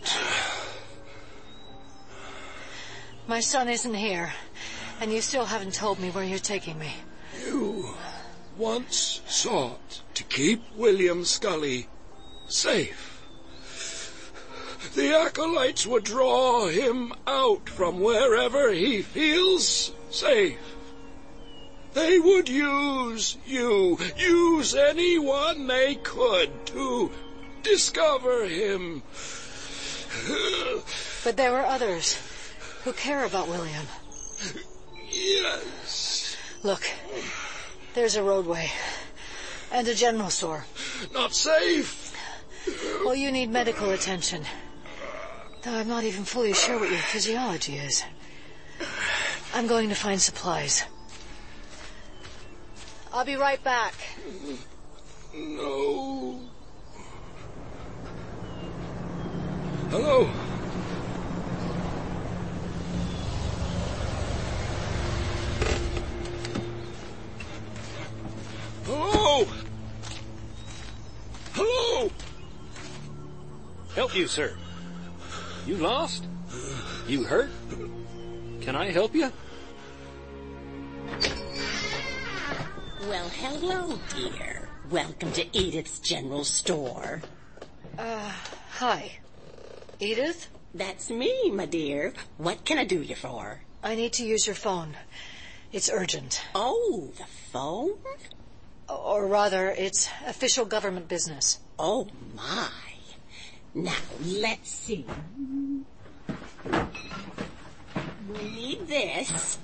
C: My son isn't here, and you still haven't told me where you're taking me.
Q: You once sought to keep William Scully safe. The acolytes would draw him out from wherever he feels safe. They would use you, use anyone they could to discover him.
C: But there were others who care about William.
Q: Yes.
C: Look, there's a roadway and a general store.
Q: Not safe.
C: Well, you need medical attention. Though I'm not even fully sure what your physiology is. I'm going to find supplies. I'll be right back.
Q: No. Hello? Hello? Hello?
O: Help you, sir. You lost? You hurt? Can I help you?
J: Well, hello, dear. Welcome to Edith's General Store.
C: Hi. Edith?
J: That's me, my dear. What can I do you for?
C: I need to use your phone. It's urgent.
J: Oh, the phone?
C: Or rather, it's official government business.
J: Oh, my. Now, let's see. We need this.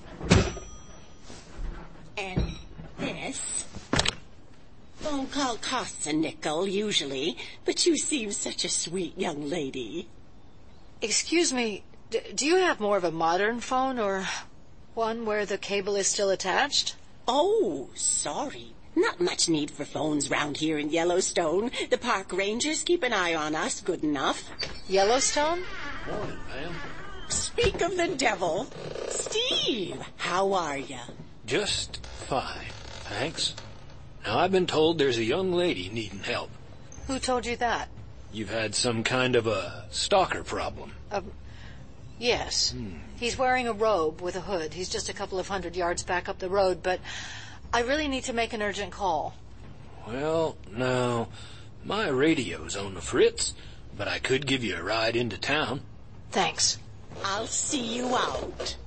J: And this. Phone call costs a nickel, usually, but you seem such a sweet young lady.
C: Excuse me, do you have more of a modern phone, or one where the cable is still attached?
J: Oh, sorry. Not much need for phones round here in Yellowstone. The park rangers keep an eye on us good enough.
C: Yellowstone?
O: Morning, Pam.
J: Speak of the devil. Steve, how are you?
O: Just fine, thanks. Now, I've been told there's a young lady needing help.
C: Who told you that?
O: You've had some kind of a stalker problem.
C: Yes. He's wearing a robe with a hood. He's just a couple of 100 yards back up the road, but I really need to make an urgent call.
O: Well, now, my radio's on the fritz, but I could give you a ride into town.
C: Thanks.
J: I'll see you out.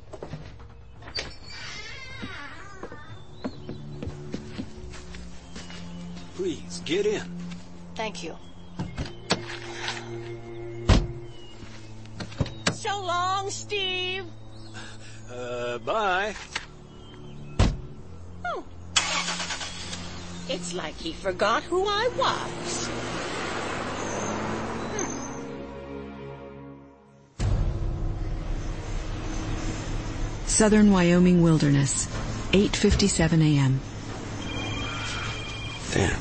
O: Please, get in.
C: Thank you.
J: So long, Steve.
O: Bye.
J: Oh. It's like he forgot who I was.
T: Southern Wyoming Wilderness, 8:57 a.m.
K: Damn.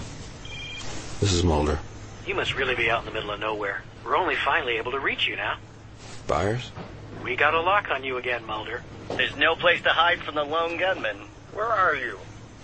K: This is Mulder.
H: You must really be out in the middle of nowhere. We're only finally able to reach you now.
K: Byers?
H: We got a lock on you again, Mulder.
R: There's no place to hide from the lone gunman. Where are you?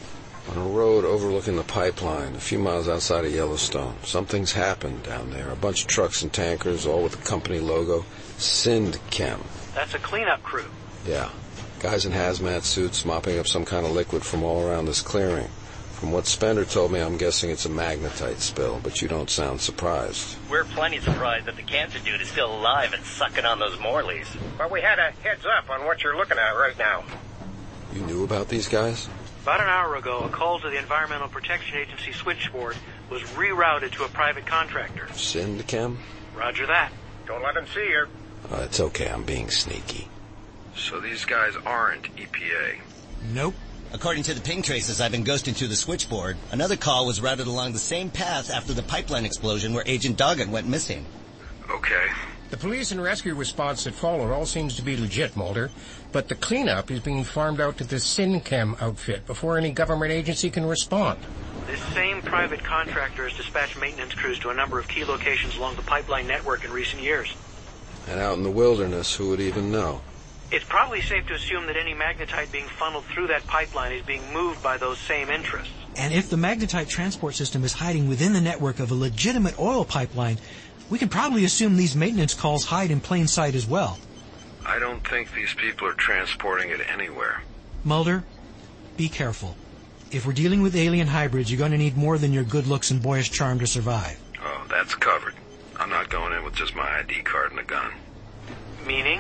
K: On a road overlooking the pipeline, a few miles outside of Yellowstone. Something's happened down there. A bunch of trucks and tankers, all with the company logo. SindChem.
H: That's a cleanup crew.
K: Yeah. Guys in hazmat suits mopping up some kind of liquid from all around this clearing. From what Spender told me, I'm guessing it's a magnetite spill, but you don't sound surprised.
R: We're plenty surprised that the cancer dude is still alive and sucking on those Morleys.
S: But we had a heads up on what you're looking at right now.
K: You knew about these guys?
H: About an hour ago, a call to the Environmental Protection Agency switchboard was rerouted to a private contractor.
K: SindChem?
H: Roger that.
S: Don't let him see you.
K: It's okay, I'm being sneaky.
G: So these guys aren't EPA?
D: Nope.
W: According to the ping traces I've been ghosting through the switchboard, another call was routed along the same path after the pipeline explosion where Agent Doggett went missing.
G: Okay.
S: The police and rescue response that followed all seems to be legit, Mulder. But the cleanup is being farmed out to the SindChem outfit before any government agency can respond.
H: This same private contractor has dispatched maintenance crews to a number of key locations along the pipeline network in recent years.
K: And out in the wilderness, who would even know?
H: It's probably safe to assume that any magnetite being funneled through that pipeline is being moved by those same interests.
D: And if the magnetite transport system is hiding within the network of a legitimate oil pipeline, we can probably assume these maintenance calls hide in plain sight as well.
G: I don't think these people are transporting it anywhere.
D: Mulder, be careful. If we're dealing with alien hybrids, you're going to need more than your good looks and boyish charm to survive.
G: Oh, that's covered. I'm not going in with just my ID card and a gun.
H: Meaning?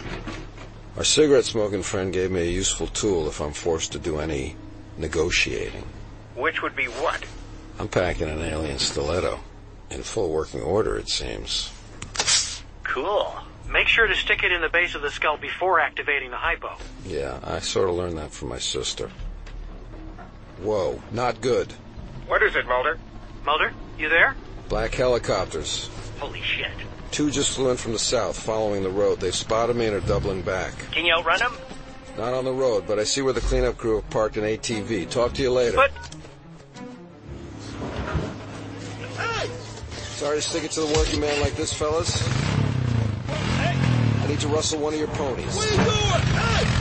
K: Our cigarette-smoking friend gave me a useful tool if I'm forced to do any negotiating.
S: Which would be what?
K: I'm packing an alien stiletto. In full working order, it seems.
H: Cool. Make sure to stick it in the base of the skull before activating the hypo.
K: Yeah, I sort of learned that from my sister. Whoa, not good.
S: What is it, Mulder?
H: Mulder, you there?
K: Black helicopters.
H: Holy shit.
K: 2 just flew in from the south, following the road. They've spotted me and are doubling back.
R: Can you outrun them?
K: Not on the road, but I see where the cleanup crew have parked an ATV. Talk to you later.
H: But...
K: Hey! Sorry to stick it to the working man like this, fellas. Hey! I need to rustle one of your ponies.
Q: What are you doing? Hey!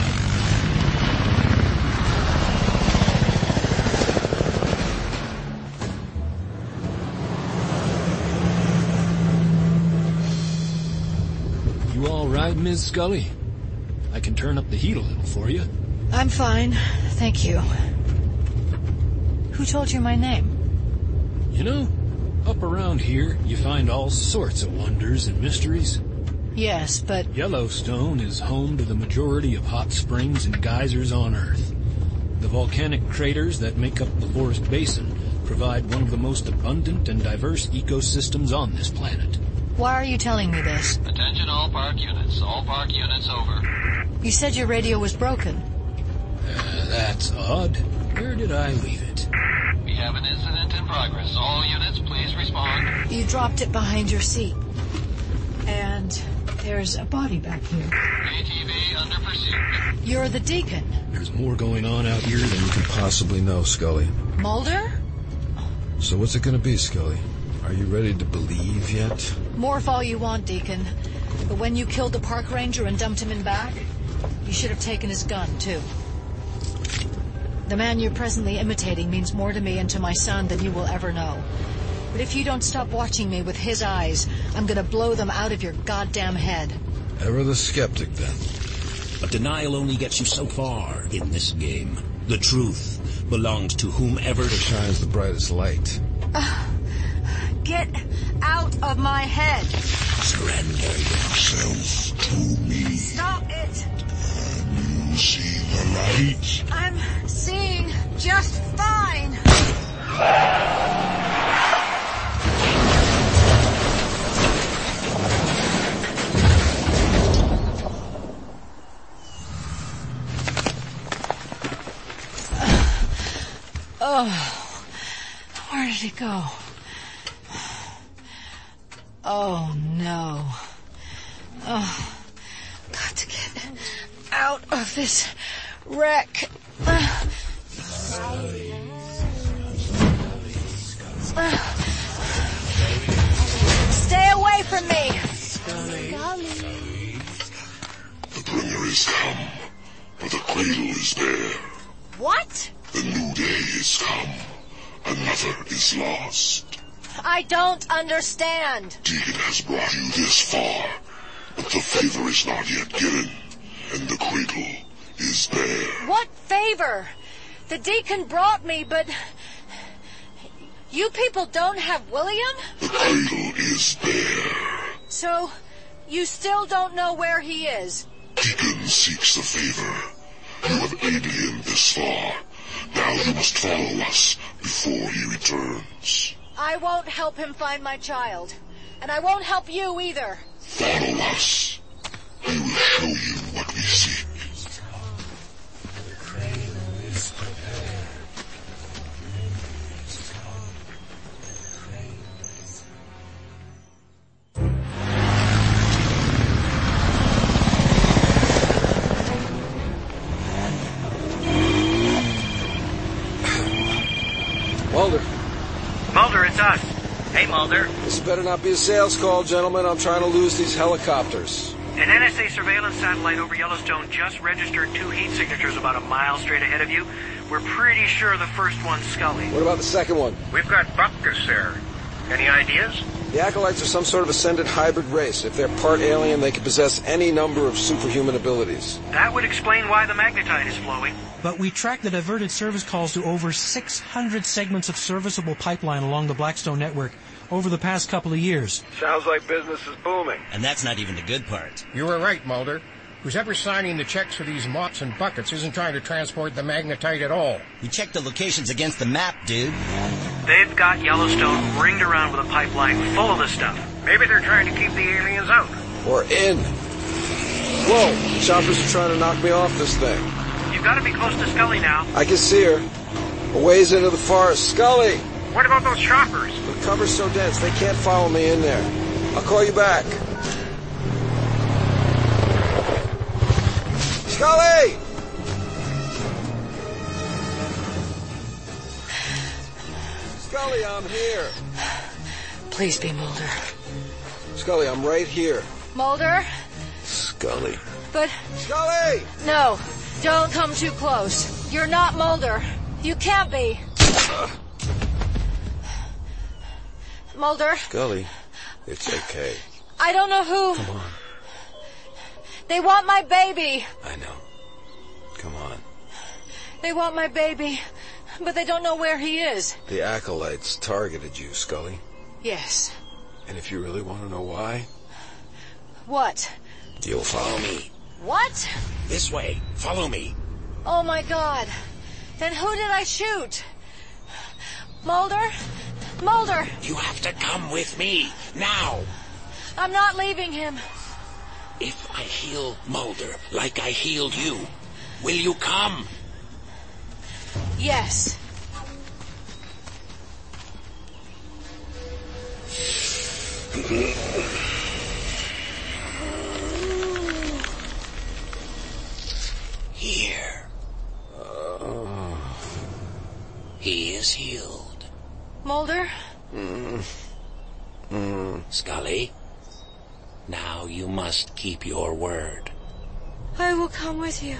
O: You all right, Ms. Scully? I can turn up the heat a little for you.
C: I'm fine, thank you. Who told you my name?
O: You know, up around here, you find all sorts of wonders and mysteries.
C: Yes, but...
O: Yellowstone is home to the majority of hot springs and geysers on Earth. The volcanic craters that make up the forest basin provide one of the most abundant and diverse ecosystems on this planet.
C: Why are you telling me this?
V: Attention all park units. All park units over.
C: You said your radio was broken.
O: That's odd. Where did I leave it?
V: We have an incident in progress. All units, please respond.
C: You dropped it behind your seat. And there's a body back here.
V: ATV under pursuit.
C: You're the deacon.
O: There's more going on out here than
K: You can possibly know, Scully.
C: Mulder?
K: So what's it going to be, Scully? Are you ready to believe yet?
C: Morph all you want, Deacon. But when you killed the park ranger and dumped him in back, you should have taken his gun, too. The man you're presently imitating means more to me and to my son than you will ever know. But if you don't stop watching me with his eyes, I'm gonna blow them out of your goddamn head.
K: Ever the skeptic, then.
N: But denial only gets you so far in this game. The truth belongs to whomever
K: shines the brightest light.
C: Get out of my head!
F: Surrender yourself to me.
C: Stop it!
F: Can you see the light?
C: I'm seeing just fine! Oh, where did it go? Oh, no. Oh, got to get out of this wreck. Stay away from me!
B: The bringer is come, but the cradle is bare.
C: What?
B: The new day is come. Another is lost.
C: I don't understand.
B: Deacon has brought you this far, but the favor is not yet given, and the cradle is bare.
C: What favor? The Deacon brought me, but... You people don't have William?
B: The cradle is bare.
C: So, you still don't know where he is?
B: Deacon seeks the favor. You have aided him this far. Now you must follow us before he returns.
C: I won't help him find my child. And I won't help you either.
B: Follow us. We will show you what we seek.
K: Mulder.
H: Mulder, it's us.
R: Hey, Mulder.
K: This better not be a sales call, gentlemen. I'm trying to lose these helicopters.
H: An NSA surveillance satellite over Yellowstone just registered 2 heat signatures about a mile straight ahead of you. We're pretty sure the first one's Scully.
K: What about the second one?
S: We've got Bupkus there. Any ideas?
K: The Acolytes are some sort of ascended hybrid race. If they're part alien, they can possess any number of superhuman abilities.
H: That would explain why the magnetite is flowing.
D: But we tracked the diverted service calls to over 600 segments of serviceable pipeline along the Blackstone network over the past couple of years.
E: Sounds like business is booming.
W: And that's not even the good part.
S: You were right, Mulder. Who's ever signing the checks for these mops and buckets isn't trying to transport the magnetite at all.
W: We checked the locations against the map, dude.
H: They've got Yellowstone ringed around with a pipeline full of this stuff.
S: Maybe they're trying to keep the aliens out.
K: Or in. Whoa! Choppers are trying to knock me off this thing.
H: You've got to be close to Scully now.
K: I can see her. A ways into the forest. Scully!
S: What about those choppers?
K: The cover's so dense they can't follow me in there. I'll call you back. Scully! Scully, I'm here.
C: Please be Mulder.
K: Scully, I'm right here.
C: Mulder?
K: Scully.
C: But...
K: Scully!
C: No, don't come too close. You're not Mulder. You can't be. Mulder?
K: Scully, it's okay.
C: I don't know who...
K: Come on.
C: They want my baby.
K: I know. Come on.
C: They want my baby, but they don't know where he is.
K: The Acolytes targeted you, Scully.
C: Yes.
K: And if you really want to know why...
C: What?
N: You'll follow me.
C: What?
N: This way. Follow me.
C: Oh my God. Then who did I shoot? Mulder? Mulder!
N: You have to come with me. Now.
C: I'm not leaving him.
N: If I heal Mulder like I healed you, will you come?
C: Yes.
N: Here. He is healed.
C: Mulder?
N: Scully, now you must keep your word.
C: I will come with you.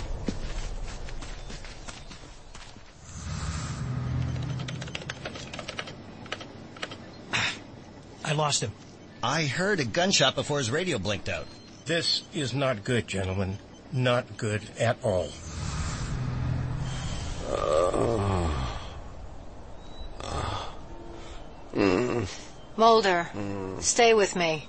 D: I lost him.
W: I heard a gunshot before his radio blinked out.
S: This is not good, gentlemen. Not good at all.
C: Mulder, stay with me.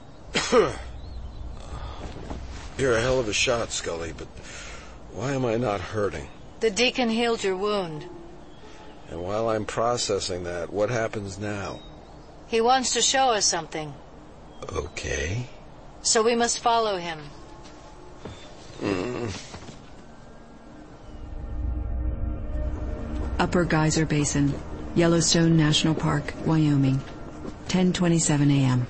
K: You're a hell of a shot, Scully, but why am I not hurting?
C: The Deacon healed your wound.
K: And while I'm processing that, what happens now?
C: He wants to show us something.
K: Okay.
C: So we must follow him.
T: Upper Geyser Basin, Yellowstone National Park, Wyoming, 10:27 a.m.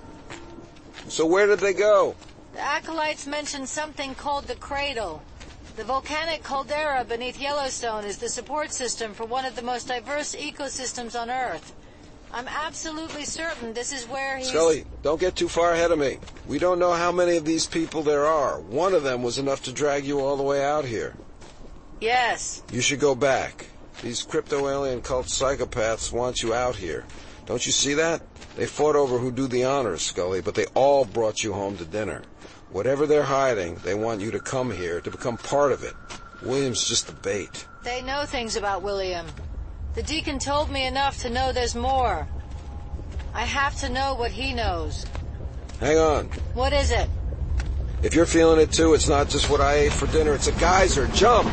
K: So where did they go?
C: The Acolytes mentioned something called the Cradle. The volcanic caldera beneath Yellowstone is the support system for one of the most diverse ecosystems on Earth. I'm absolutely certain this is where he's...
Q: Scully, don't get too far ahead of me. We don't know how many of these people there are. One of them was enough to drag you all the way out here.
C: Yes.
Q: You should go back. These crypto-alien cult psychopaths want you out here. Don't you see that? They fought over who'd do the honors, Scully, but they all brought you home to dinner. Whatever they're hiding, they want you to come here, to become part of it. William's just the bait.
C: They know things about William. The Deacon told me enough to know there's more. I have to know what he knows.
Q: Hang on.
C: What is it?
Q: If you're feeling it too, it's not just what I ate for dinner, it's a geyser. Jump!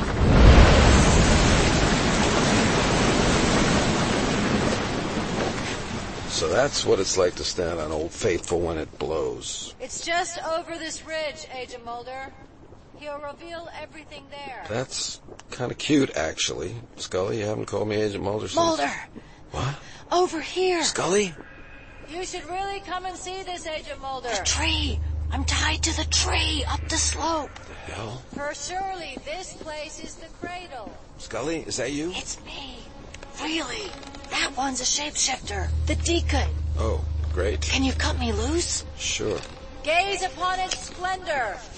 Q: So that's what it's like to stand on Old Faithful when it blows.
C: It's just over this ridge, Agent Mulder. He'll reveal everything there.
Q: That's kind of cute, actually. Scully, you haven't called me Agent Mulder since...
C: Mulder!
Q: What?
C: Over here!
Q: Scully?
C: You should really come and see this, Agent Mulder.
A: The tree! I'm tied to the tree up the slope.
Q: The hell?
C: For surely this place is the cradle.
Q: Scully, is that you?
A: It's me. Really? That one's a shapeshifter. The Deacon.
Q: Oh, great.
A: Can you cut me loose?
Q: Sure.
C: Gaze upon its splendor.